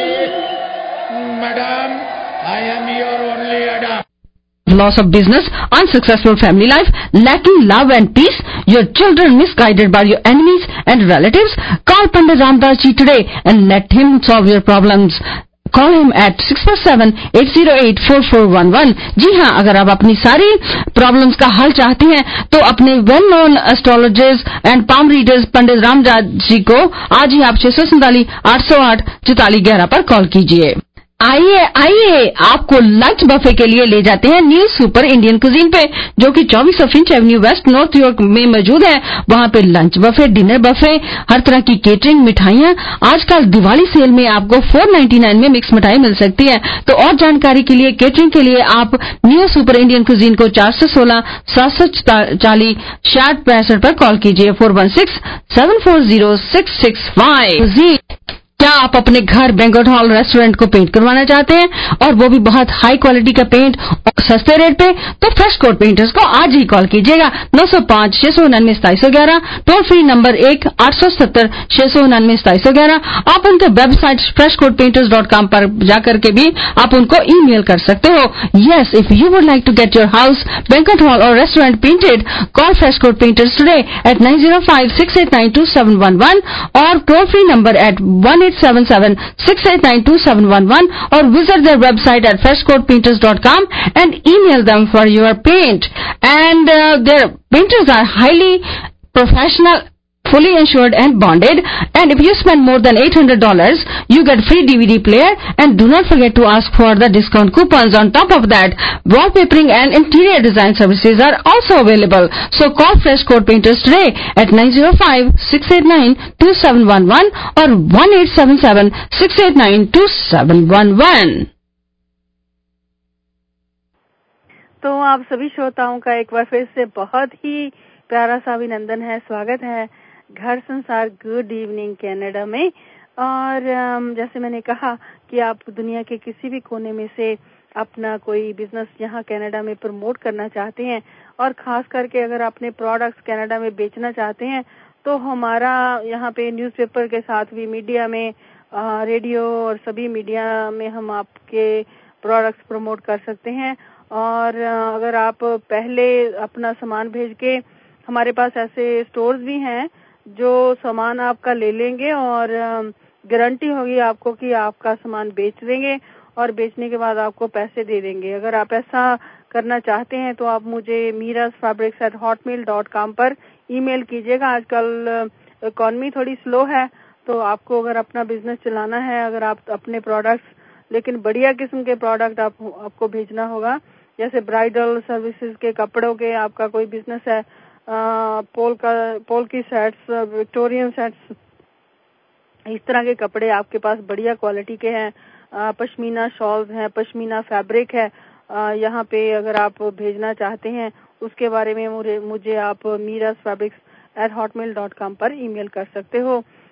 madam, I am your only Adam. Loss of business, unsuccessful family life, lacking love and peace, your children misguided by your enemies and relatives. Call Pandit Ramdas ji today and let him solve your problems. Call him at six four seven, eight zero eight, four four one one. जी हाँ, अगर आप अपनी सारी problems का हल चाहते हैं तो अपने well known astrologers and palm readers Pandit Ramdas ji को आज ही आप छह सौ सैंतालीस आठ सौ आठ चौतालीस ग्यारह पर कॉल कीजिए। आइए आइए, आपको लंच बफे के लिए ले जाते हैं न्यू सुपर इंडियन कुजीन पे, जो कि चौबीस Finch Avenue West North York में मौजूद है। वहाँ पे लंच बफे, डिनर बफे, हर तरह की केटरिंग, मिठाइयाँ। आजकल दिवाली सेल में आपको चार सौ निन्यानवे में मिक्स मिठाई मिल सकती है। तो और जानकारी के लिए, केटरिंग के लिए आप न्यू सुपर इंडियन कुजीन को चार सौ सोलह सात सौ चालीस छियासठ पैंसठ पर कॉल कीजिए। Four one six seven four zero six six five. क्या आप अपने घर, बैंक्वेट हॉल, रेस्टोरेंट को पेंट करवाना चाहते हैं और वो भी बहुत हाई क्वालिटी का पेंट और सस्ते रेट पे? तो फ्रेश कोट पेंटर्स को आज ही कॉल कीजिएगा। नौ सौ पाँच छह सौ उन्यानवे सताईस सौ ग्यारह, टोल फ्री नंबर एक आठ सौ सत्तर छह सौ उन्यानवे सताईस सौ ग्यारह। आप उनके website Fresh Coat Painters dot com पर जाकर के भी आप उनको ईमेल कर सकते हो। Yes, if you would like to get your house, banquet hall और restaurant painted, call Fresh Coat Painters today at nine zero five six eight nine two seven one one और toll free number at one eight seven seven six eight nine two seven one one or visit their website at fresh coat painters dot com and email them for your paint. And uh, their painters are highly professional, fully insured and bonded. And if you spend more than eight hundred dollars, you get free D V D player. And do not forget to ask for the discount coupons. On top of that, wallpapering and interior design services are also available. So call Fresh Coat Painters today at nine zero five six eight nine two seven one one or one eight seven seven six eight nine two seven one one. तो आप सभी श्रोताओं का एक बार फिर से बहुत ही प्यारा सा अभिनंदन है, स्वागत है घर संसार गुड इवनिंग कनाडा में। और जैसे मैंने कहा कि आप दुनिया के किसी भी कोने में से अपना कोई बिजनेस यहाँ कनाडा में प्रमोट करना चाहते हैं और खास करके अगर अपने प्रोडक्ट्स कनाडा में बेचना चाहते हैं तो हमारा यहाँ पे न्यूज़पेपर के साथ भी मीडिया में, रेडियो और सभी मीडिया में हम आपके प्रोडक्ट्स प्रमोट कर सकते हैं। और अगर आप पहले अपना सामान भेज के, हमारे पास ऐसे स्टोर्स भी हैं जो सामान आपका ले लेंगे और गारंटी होगी आपको कि आपका सामान बेच देंगे और बेचने के बाद आपको पैसे दे देंगे। अगर आप ऐसा करना चाहते हैं तो आप मुझे Meeraj fabrics at Hotmail dot com पर ईमेल कीजिएगा। आजकल इकॉनमी थोड़ी स्लो है तो आपको अगर अपना बिजनेस चलाना है, अगर आप अपने प्रोडक्ट्स, लेकिन बढ़िया किस्म के प्रोडक्ट आप, आपको भेजना होगा, जैसे ब्राइडल सर्विसेज के, कपड़ों के, आपका कोई बिजनेस है, आ, पोल का पोल की सेट्स, विक्टोरियन सेट्स, इस तरह के कपड़े आपके पास बढ़िया क्वालिटी के हैं, पश्मीना शॉल्स हैं, पश्मीना फैब्रिक है, आ, यहाँ पे अगर आप भेजना चाहते हैं उसके बारे में मुझे मुझे आप Meeraj fabrics at Hotmail dot com पर ईमेल कर सकते हो।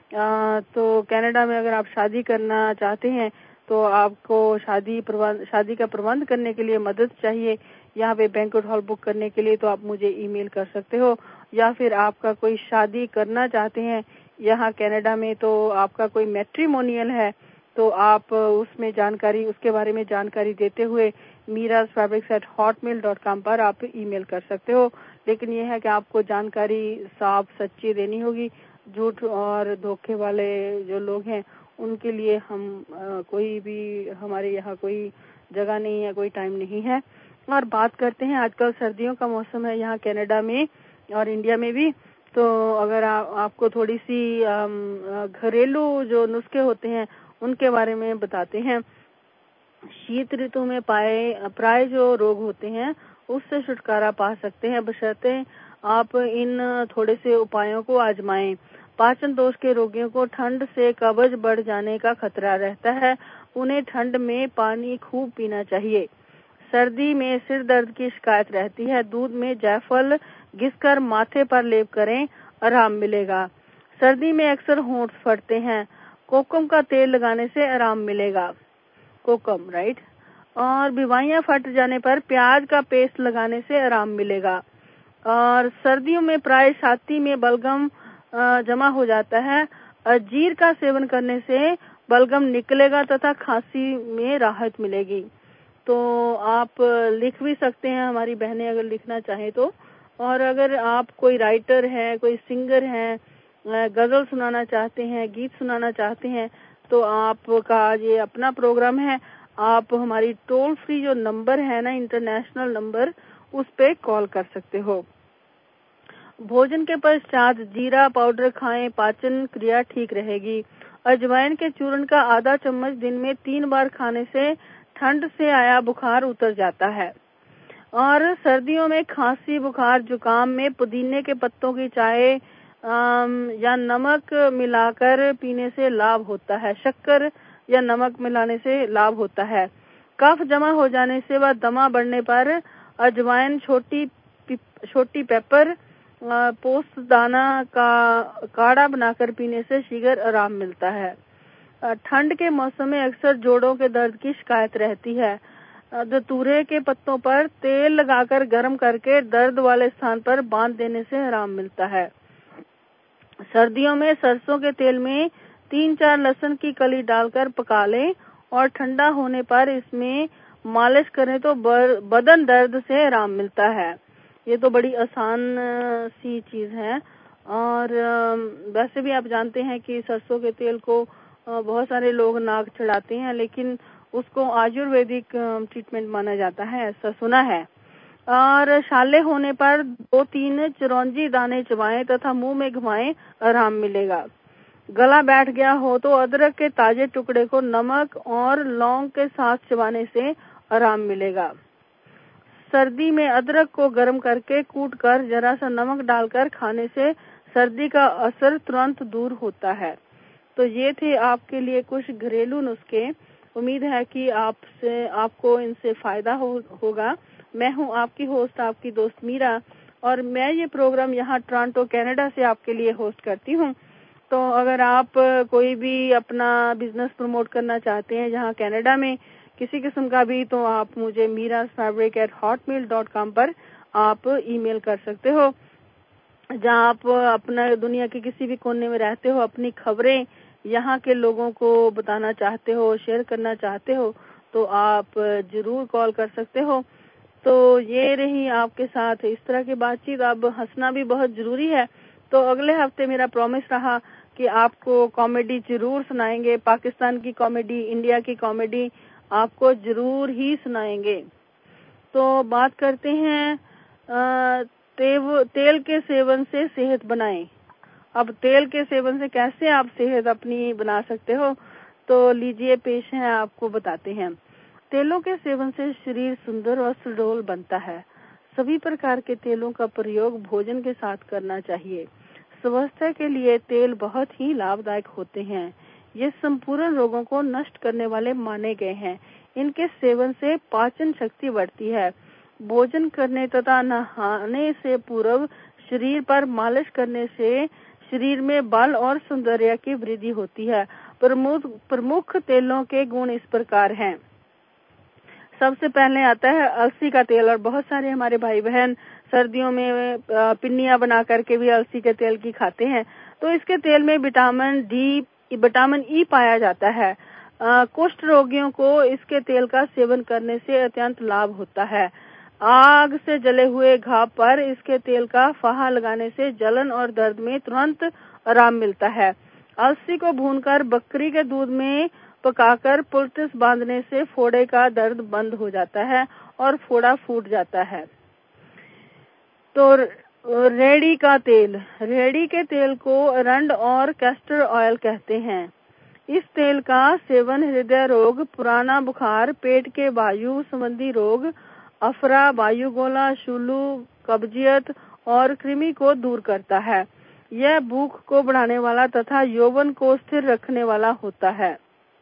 आ, तो कनाडा में अगर आप शादी करना चाहते हैं तो आपको शादी प्रबंध शादी का प्रबंध करने के लिए मदद चाहिए, यहाँ पे बैंक्वेट हॉल बुक करने के लिए, तो आप मुझे ईमेल कर सकते हो। या फिर आपका कोई शादी करना चाहते हैं यहाँ कनाडा में, तो आपका कोई मैट्रिमोनियल है, तो आप उसमें जानकारी उसके बारे में जानकारी देते हुए Meeraj fabrics at Hotmail dot com पर आप ईमेल कर सकते हो। लेकिन यह है कि आपको जानकारी साफ सच्ची देनी होगी। झूठ और धोखे वाले जो लोग हैं उनके लिए हम आ, कोई भी हमारे यहाँ कोई जगह नहीं है, कोई टाइम नहीं है। और बात करते हैं, आजकल सर्दियों का मौसम है यहाँ कनाडा में और इंडिया में भी, तो अगर आ, आपको थोड़ी सी घरेलू जो नुस्खे होते हैं उनके बारे में बताते हैं। शीत ऋतु में पाए प्राय जो रोग होते हैं उससे छुटकारा पा सकते हैं, बशर्ते आप इन थोड़े से उपायों को आजमाएं। पाचन दोष के रोगियों को ठंड से कब्ज बढ़ जाने का खतरा रहता है, उन्हें ठंड में पानी खूब पीना चाहिए। सर्दी में सिर दर्द की शिकायत रहती है, दूध में जायफल घिसकर माथे पर लेप करें, आराम मिलेगा। सर्दी में अक्सर होंठ फटते हैं, कोकम का तेल लगाने से आराम मिलेगा। कोकम राइट। और बीमारियां फट जाने पर प्याज का पेस्ट लगाने से आराम मिलेगा। और सर्दियों में प्राय छाती में बलगम जमा हो जाता है, अंजीर का सेवन करने से बलगम निकलेगा तथा खांसी में राहत मिलेगी। तो आप लिख भी सकते हैं, हमारी बहनें अगर लिखना चाहें तो। और अगर आप कोई राइटर हैं, कोई सिंगर हैं, गजल सुनाना चाहते हैं, गीत सुनाना चाहते हैं, तो आपका ये अपना प्रोग्राम है। आप हमारी टोल फ्री जो नंबर है ना, इंटरनेशनल नंबर, उस पे कॉल कर सकते हो। भोजन के पश्चात जीरा पाउडर खाएं, पाचन क्रिया ठीक रहेगी। अजवाइन के चूर्ण का आधा चम्मच दिन में तीन बार खाने से ठंड से आया बुखार उतर जाता है। और सर्दियों में खांसी, बुखार, जुकाम में पुदीने के पत्तों की चाय या नमक मिलाकर पीने से लाभ होता है। शक्कर या नमक मिलाने से लाभ होता है। कफ जमा हो जाने से व दमा बढ़ने पर अजवाइन, छोटी छोटी पेपर, पोस्त दाना का काढ़ा बनाकर पीने से शीघ्र आराम मिलता है। ठंड के मौसम में अक्सर जोड़ों के दर्द की शिकायत रहती है। धतूरे के पत्तों पर तेल लगाकर गर्म करके दर्द वाले स्थान पर बांध देने से आराम मिलता है। सर्दियों में सरसों के तेल में तीन चार लहसुन की कली डालकर पका लें और ठंडा होने पर इसमें मालिश करें तो बदन दर्द से आराम मिलता है। ये तो बड़ी आसान सी चीज है। और वैसे भी आप जानते हैं कि सरसों के तेल को बहुत सारे लोग नाक चढ़ाते हैं, लेकिन उसको आयुर्वेदिक ट्रीटमेंट माना जाता है, ऐसा सुना है। और छाले होने पर दो तीन चिरौंजी दाने चबाएं तथा मुंह में घुमाएं, आराम मिलेगा। गला बैठ गया हो तो अदरक के ताजे टुकड़े को नमक और लौंग के साथ चबाने से आराम मिलेगा। सर्दी में अदरक को गर्म करके कूटकर जरा सा नमक डालकर खाने से सर्दी का असर तुरंत दूर होता है। तो ये थे आपके लिए कुछ घरेलू नुस्खे। उम्मीद है कि आपसे आपको इनसे फायदा हो, होगा। मैं हूँ आपकी होस्ट, आपकी दोस्त मीरा, और मैं ये प्रोग्राम यहाँ टोरंटो कनाडा से आपके लिए होस्ट करती हूँ। तो अगर आप कोई भी अपना बिजनेस प्रमोट करना चाहते हैं यहाँ कनाडा में किसी किस्म का भी, तो आप मुझे Meeraj fabric at Hotmail dot com पर आप ईमेल कर सकते हो, जहाँ आप अपना दुनिया के किसी भी कोने में रहते हो, अपनी खबरें यहाँ के लोगों को बताना चाहते हो, शेयर करना चाहते हो, तो आप जरूर कॉल कर सकते हो। तो ये रही आपके साथ इस तरह की बातचीत। अब हंसना भी बहुत जरूरी है, तो अगले हफ्ते मेरा प्रॉमिस रहा कि आपको कॉमेडी जरूर सुनाएंगे। पाकिस्तान की कॉमेडी, इंडिया की कॉमेडी आपको जरूर ही सुनाएंगे। तो बात करते हैं तेव, तेल के सेवन से सेहत बनाएं। अब तेल के सेवन से कैसे आप सेहत अपनी बना सकते हो, तो लीजिए पेश है, आपको बताते हैं। तेलों के सेवन से शरीर सुंदर और सुडौल बनता है। सभी प्रकार के तेलों का प्रयोग भोजन के साथ करना चाहिए। स्वास्थ्य के लिए तेल बहुत ही लाभदायक होते हैं। ये संपूर्ण रोगों को नष्ट करने वाले माने गए हैं। इनके सेवन से पाचन शक्ति बढ़ती है। भोजन करने तथा नहाने से पूर्व शरीर पर मालिश करने से शरीर में बल और सौंदर्य की वृद्धि होती है। प्रमुख प्रमुख तेलों के गुण इस प्रकार हैं। सबसे पहले आता है अलसी का तेल, और बहुत सारे हमारे भाई बहन सर्दियों में पिन्नियां बना करके भी अलसी के तेल की खाते हैं। तो इसके तेल में विटामिन डी, विटामिन ई पाया जाता है। कुष्ठ रोगियों को इसके तेल का सेवन करने से अत्यंत लाभ होता है। आग से जले हुए घाव पर इसके तेल का फाहा लगाने से जलन और दर्द में तुरंत आराम मिलता है। अलसी को भूनकर बकरी के दूध में पकाकर पुलटिस बांधने से फोड़े का दर्द बंद हो जाता है और फोड़ा फूट जाता है। तो रेड़ी का तेल, रेड़ी के तेल को अरंड और कैस्टर ऑयल कहते हैं। इस तेल का सेवन हृदय रोग, पुराना बुखार, पेट के वायु संबंधी रोग, अफरा, वायुगोला, शूलू, कब्जियत और कृमि को दूर करता है। यह भूख को बढ़ाने वाला तथा यौवन को स्थिर रखने वाला होता है।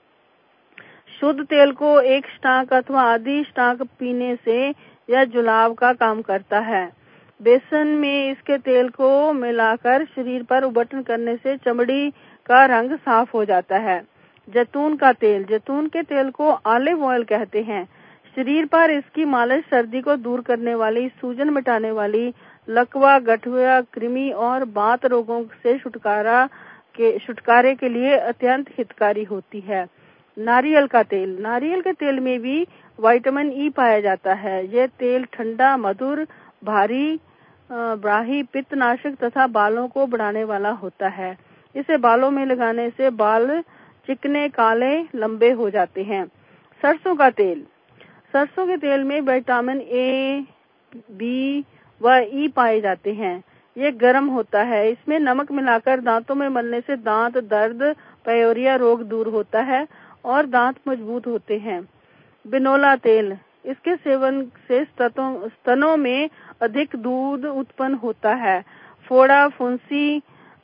शुद्ध तेल को एक स्टाक अथवा आधी स्टाक पीने से यह जुलाब का काम करता है। बेसन में इसके तेल को मिलाकर शरीर पर उबटन करने से चमड़ी का रंग साफ हो जाता है। जैतून का तेल, जैतून के तेल को ऑलिव ऑयल कहते हैं। शरीर पर इसकी मालिश सर्दी को दूर करने वाली, सूजन मिटाने वाली, लकवा, गठिया, कृमि और बात रोगों से छुटकारा के छुटकारे के लिए अत्यंत हितकारी होती है। नारियल का तेल, नारियल के तेल में भी विटामिन ई पाया जाता है। यह तेल ठंडा, मधुर, भारी, ब्राही, पित्तनाशक तथा बालों को बढ़ाने वाला होता है। इसे बालों में लगाने से बाल चिकने, काले, लंबे हो जाते हैं। सरसों का तेल, सरसों के तेल में विटामिन ए, बी व ई पाए जाते हैं। ये गर्म होता है। इसमें नमक मिलाकर दांतों में मलने से दांत दर्द, पायोरिया रोग दूर होता है और दांत मजबूत होते हैं। बिनोला तेल, इसके सेवन से स्तनों में अधिक दूध उत्पन्न होता है। फोड़ा, फुंसी,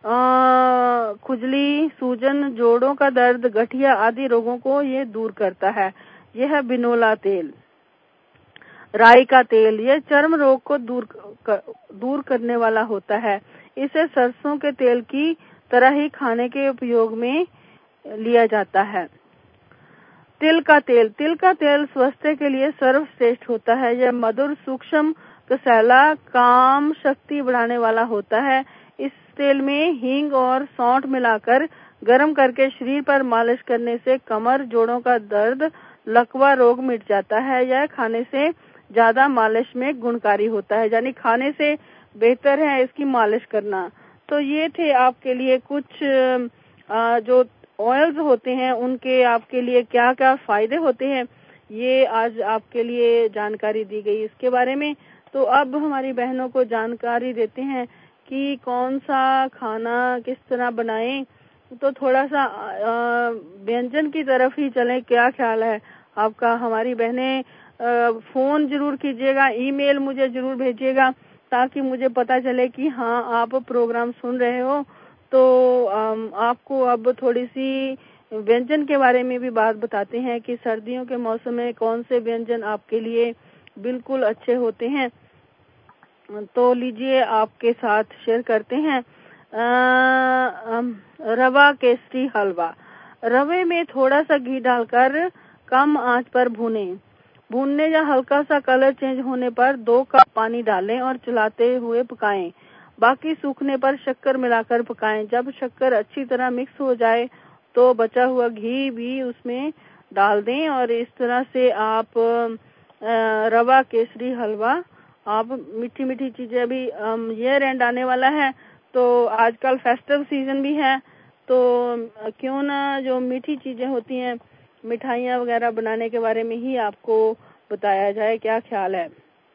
खुजली, सूजन, जोड़ों का दर्द, गठिया आदि रोगों को ये दूर करता है। यह है बिनोला तेल। राई का तेल, यह चर्म रोग को दूर कर, दूर करने वाला होता है। इसे सरसों के तेल की तरह ही खाने के उपयोग में लिया जाता है। तिल का तेल, तिल का तेल स्वास्थ्य के लिए सर्वश्रेष्ठ होता है। यह मधुर, सूक्ष्म, कसैला, काम शक्ति बढ़ाने वाला होता है। इस तेल में हींग और सौंठ मिलाकर गर्म करके शरीर पर मालिश करने से कमर, जोड़ों का दर्द, लकवा रोग मिट जाता है। यह खाने से ज्यादा मालिश में गुणकारी होता है, यानी खाने से बेहतर है इसकी मालिश करना। तो ये थे आपके लिए कुछ जो ऑयल्स होते हैं उनके आपके लिए क्या क्या फायदे होते हैं, ये आज आपके लिए जानकारी दी गई इसके बारे में। तो अब हमारी बहनों को जानकारी देते हैं कि कौन सा खाना किस तरह बनाएं। तो थोड़ा सा व्यंजन की तरफ ही चलें, क्या ख्याल है आपका? हमारी बहनें फोन जरूर कीजिएगा, ईमेल मुझे जरूर भेजिएगा ताकि मुझे पता चले कि हाँ आप प्रोग्राम सुन रहे हो। तो आपको अब थोड़ी सी व्यंजन के बारे में भी बात बताते हैं कि सर्दियों के मौसम में कौन से व्यंजन आपके लिए बिल्कुल अच्छे होते हैं। तो लीजिए आपके साथ शेयर करते हैं। आ, रवा केसरी हलवा, रवे में थोड़ा सा घी डालकर कम आंच पर भूनें। भूनने या हल्का सा कलर चेंज होने पर दो कप पानी डालें और चलाते हुए पकाएं। बाकी सूखने पर शक्कर मिलाकर पकाएं। जब शक्कर अच्छी तरह मिक्स हो जाए तो बचा हुआ घी भी उसमें डाल दें और इस तरह से आप रवा केसरी हलवा, आप मीठी मीठी चीजें, अभी ईयर एंड आने वाला है तो आजकल फेस्टिव सीजन भी है, तो क्यों ना जो मीठी चीजें होती हैं, मिठाइयाँ वगैरह बनाने के बारे में ही आपको बताया जाए, क्या ख्याल है?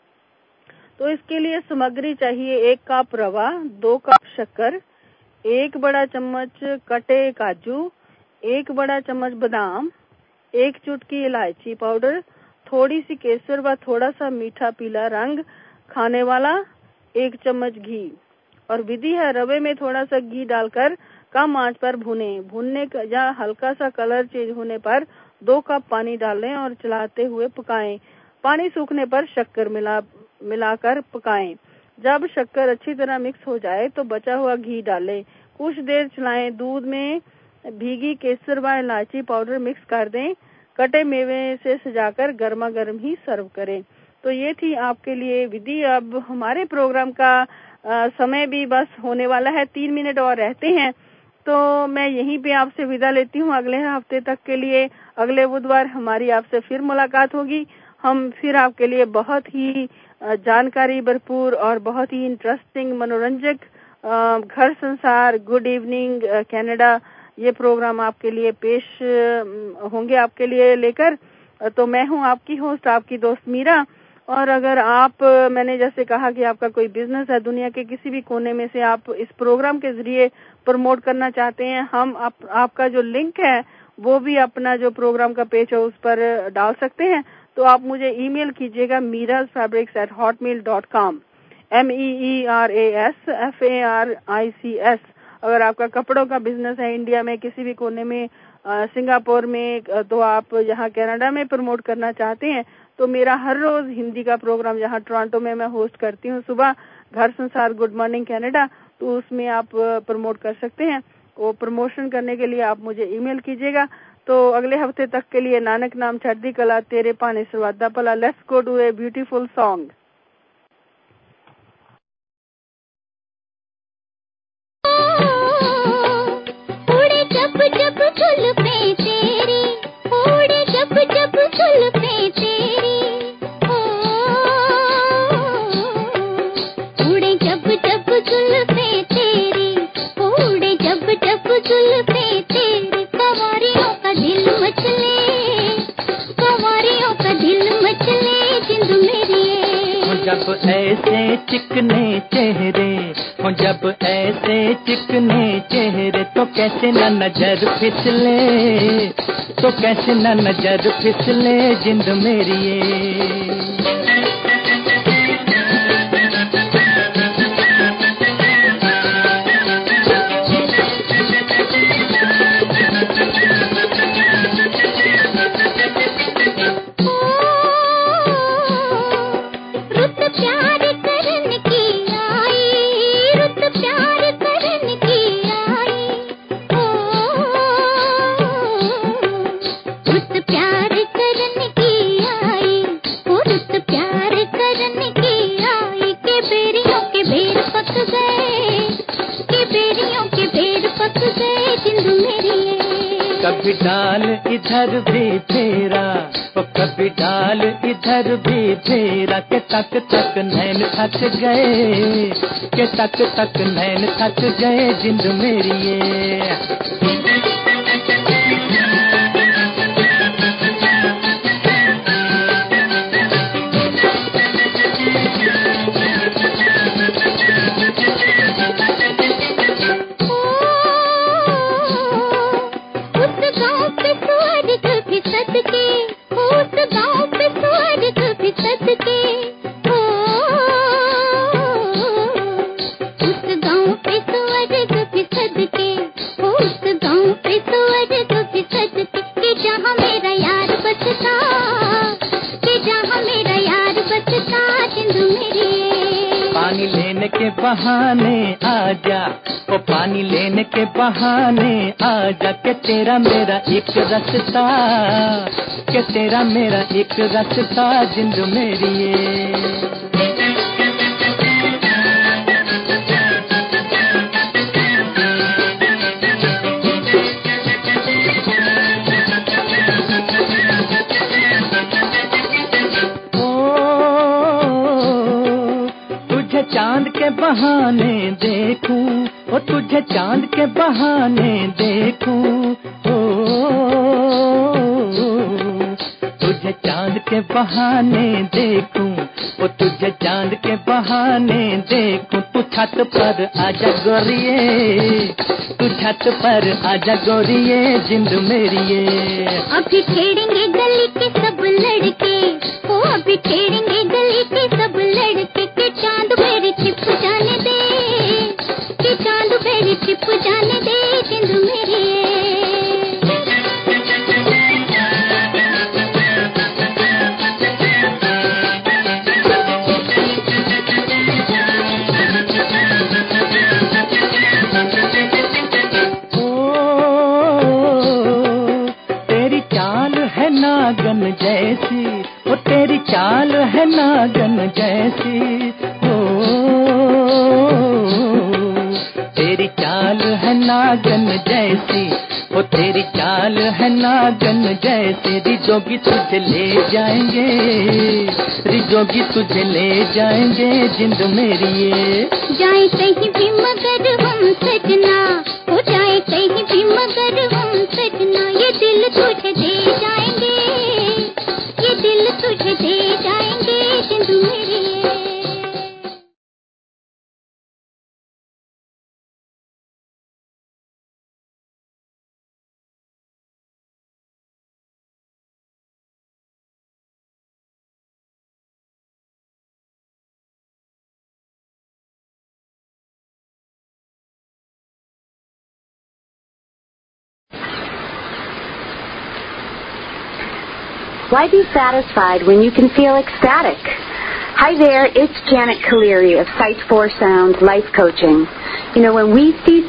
तो इसके लिए सामग्री चाहिए एक कप रवा, दो कप शक्कर, एक बड़ा चम्मच कटे काजू, एक बड़ा चम्मच बादाम, एक चुटकी इलायची पाउडर, थोड़ी सी केसर व थोड़ा सा मीठा पीला रंग खाने वाला, एक चम्मच घी। और विधि है, रवे में थोड़ा सा घी डालकर कम आंच पर भुने। भुनने या हल्का सा कलर चेंज होने पर दो कप पानी डालें और चलाते हुए पकाएं। पानी सूखने पर शक्कर मिला मिलाकर पकाएं। जब शक्कर अच्छी तरह मिक्स हो जाए तो बचा हुआ घी डालें, कुछ देर चलाएं। दूध में भीगी केसर व इलायची पाउडर मिक्स कर दें, कटे मेवे से सजाकर गर्मा गर्म ही सर्व करें। तो ये थी आपके लिए विधि। अब हमारे प्रोग्राम का आ, समय भी बस होने वाला है, तीन मिनट और रहते हैं, तो मैं यहीं पे आपसे विदा लेती हूँ अगले हफ्ते तक के लिए। अगले बुधवार हमारी आपसे फिर मुलाकात होगी। हम फिर आपके लिए बहुत ही जानकारी भरपूर और बहुत ही इंटरेस्टिंग मनोरंजक Ghar Sansar good evening Canada ये प्रोग्राम आपके लिए पेश होंगे आपके लिए लेकर। तो मैं हूँ आपकी होस्ट, आपकी दोस्त मीरा। और अगर आप, मैंने जैसे कहा कि आपका कोई बिजनेस है, दुनिया के किसी भी कोने में से आप इस प्रोग्राम के जरिए प्रमोट करना चाहते हैं, हम आप, आपका जो लिंक है वो भी अपना जो प्रोग्राम का पेज है उस पर डाल सकते हैं। तो आप मुझे ईमेल कीजिएगा Meeraj fabrics at Hotmail dot com, M E E R A S F A R I C S. अगर आपका कपड़ों का बिजनेस है इंडिया में किसी भी कोने में, सिंगापुर में, तो आप यहाँ कनाडा में प्रमोट करना चाहते हैं, तो मेरा हर रोज हिंदी का प्रोग्राम यहाँ टोरंटो में मैं होस्ट करती हूँ सुबह, घर संसार गुड मॉर्निंग कनाडा, तो उसमें आप प्रमोट कर सकते हैं। वो प्रमोशन करने के लिए आप मुझे ईमेल कीजिएगा। तो अगले हफ्ते तक के लिए नानक नाम चढ़दी कला तेरे पाने सरवादा भला। Let's go to a beautiful song. उड़े जब जब जुल्फें तेरी, उड़े जब जब जुल्फें तेरी, उड़े जब जब जुल्फें तेरी, उड़े जब जब जुल्फें तेरी, कंवारियों का दिल मचले, कंवारियों का दिल मचले जिंद मेरी। जब ऐसे चिकने चेहरे हो, जब ऐसे चिकने चेहरे, तो कैसे न नजर फिसले, तो कैसे न नजर फिसले जिंद मेरी। कभी डाल इधर भी फेरा, ओ कभी डाल इधर भी फेरा, के तक तक नैन थक गए, के तक तक नैन थक गए जिंद मेरी ये। बहाने आजा, ओ पानी लेने के बहाने आजा, के तेरा मेरा एक रास्ता, के तेरा मेरा एक रास्ता जिंद मेरी ये। चांद के बहाने देखूं, ओ तुझे चांद के बहाने देखूं, ओ तुझे चांद के बहाने देखूं, ओ तुझे चांद के बहाने देखूं। तू छत पर आजा गोरिये, तू छत पर आजा गोरिये जिंद मेरी ये। अभी खेड़ेंगे गली के सब लड़के, ओ अभी खेड़ेंगे गली के सब लड़के, के चांद मेरी छिप जाने दे, के चांद मेरी छिप जाने दे जिंद मेरी ये। नागन जैसी, वो तेरी चाल है नागन जैसी, रिजोगी तुझे ले जाएंगे, रिजोगी तुझे ले जाएंगे जिंद मेरी ये। जाए कहीं भी मगर हम सजना, हो जाए कहीं भी मगर हम सजना, ये दिल तुझे दे जाएंगे, ये दिल तुझे दे जाएंगे जिंद मेरी ये। Why be satisfied when you can feel ecstatic? Hi there, it's Janet Kaleri of Sight for Sound Life Coaching. You know, when we see